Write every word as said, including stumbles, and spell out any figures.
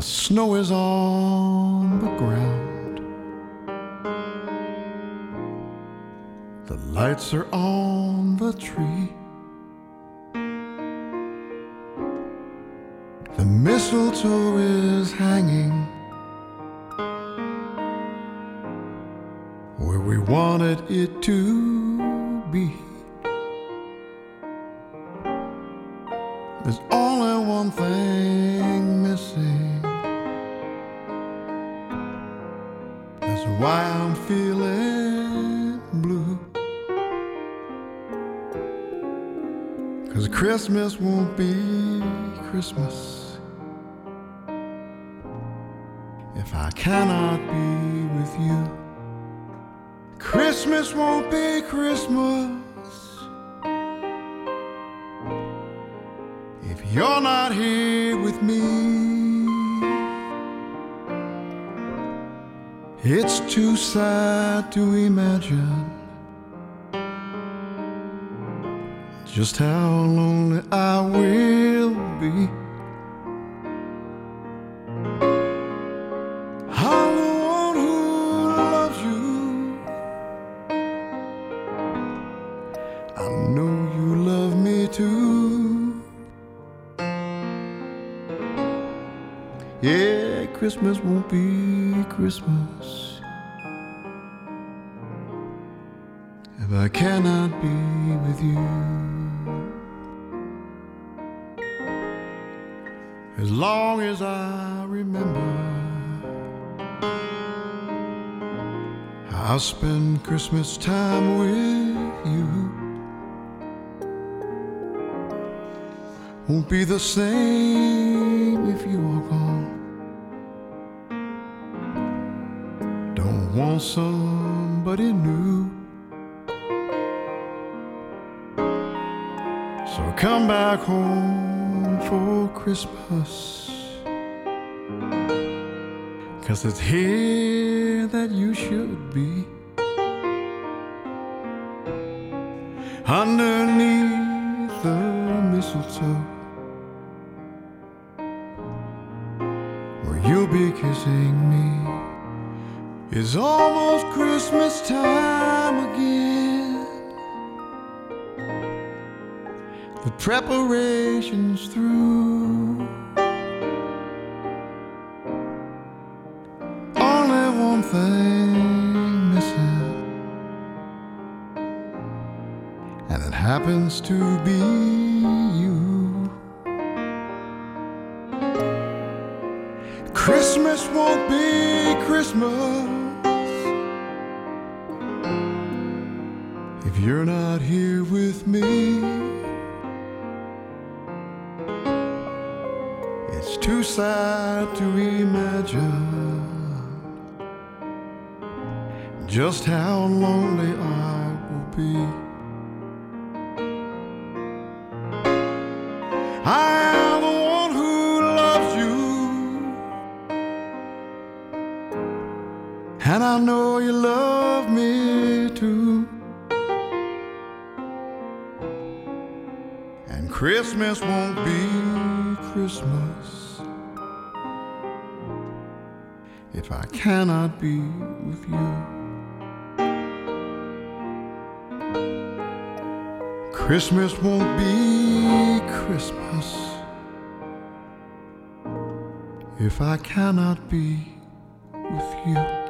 snow is on the ground, the lights are on the tree, the mistletoe is hanging where we wanted it to be. There's only one thing missing. That's why I'm feeling blue. 'Cause Christmas won't be Christmas if I cannot be with you. Christmas won't be Christmas if you're not here with me. It's too sad to imagine just how lonely I will be. I'm the one who loves you. I know you love me too. Yeah, Christmas won't be Christmas if I cannot be with you. As long as I remember, I'll spend Christmas time with you. Won't be the same if you are gone. Don't want somebody new. So come back home for Christmas, 'cause it's here that you should be. Underneath the mistletoe, where you'll be kissing me. It's almost Christmas time again. The preparations through. Only one thing missing, and it happens to be you. Christmas won't be Christmas if you're not here with me. It's too sad to imagine just how lonely I will be. I am the one who loves you, and I know you love me too. And Christmas won't be Christmas if I cannot be with you. Christmas won't be Christmas if I cannot be with you.